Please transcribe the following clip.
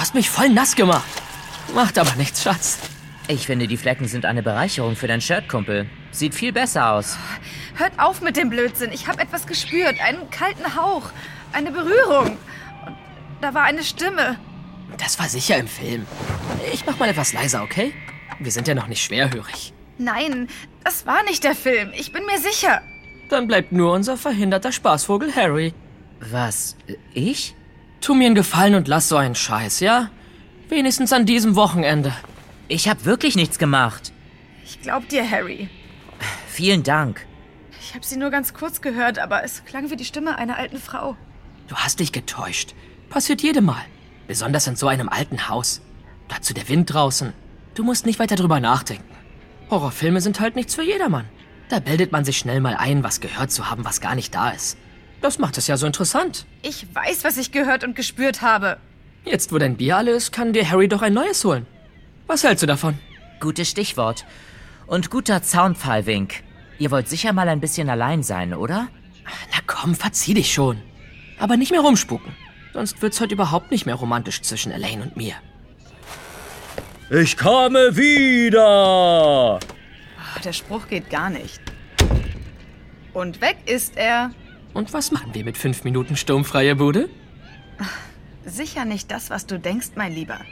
hast mich voll nass gemacht. Macht aber nichts, Schatz. Ich finde, die Flecken sind eine Bereicherung für dein Shirt, Kumpel. Sieht viel besser aus. Hört auf mit dem Blödsinn. Ich habe etwas gespürt. Einen kalten Hauch. Eine Berührung. Und da war eine Stimme. Das war sicher im Film. Ich mach mal etwas leiser, okay? Wir sind ja noch nicht schwerhörig. Nein, das war nicht der Film. Ich bin mir sicher. Dann bleibt nur unser verhinderter Spaßvogel Harry. Was? Ich? Tu mir einen Gefallen und lass so einen Scheiß, ja? Wenigstens an diesem Wochenende. Ich habe wirklich nichts gemacht. Ich glaub dir, Harry. Vielen Dank. Ich habe sie nur ganz kurz gehört, aber es klang wie die Stimme einer alten Frau. Du hast dich getäuscht. Passiert jedem Mal. Besonders in so einem alten Haus. Dazu der Wind draußen. Du musst nicht weiter drüber nachdenken. Horrorfilme sind halt nichts für jedermann. Da bildet man sich schnell mal ein, was gehört zu haben, was gar nicht da ist. Das macht es ja so interessant. Ich weiß, was ich gehört und gespürt habe. Jetzt, wo dein Bier alle ist, kann dir Harry doch ein neues holen. Was hältst du davon? Gutes Stichwort. Und guter Zaunpfahlwink. Ihr wollt sicher mal ein bisschen allein sein, oder? Na komm, verzieh dich schon. Aber nicht mehr rumspuken. Sonst wird's heute überhaupt nicht mehr romantisch zwischen Elaine und mir. Ich komme wieder! Der Spruch geht gar nicht. Und weg ist er. Und was machen wir mit 5 Minuten sturmfreie Bude? Sicher nicht das, was du denkst, mein Lieber.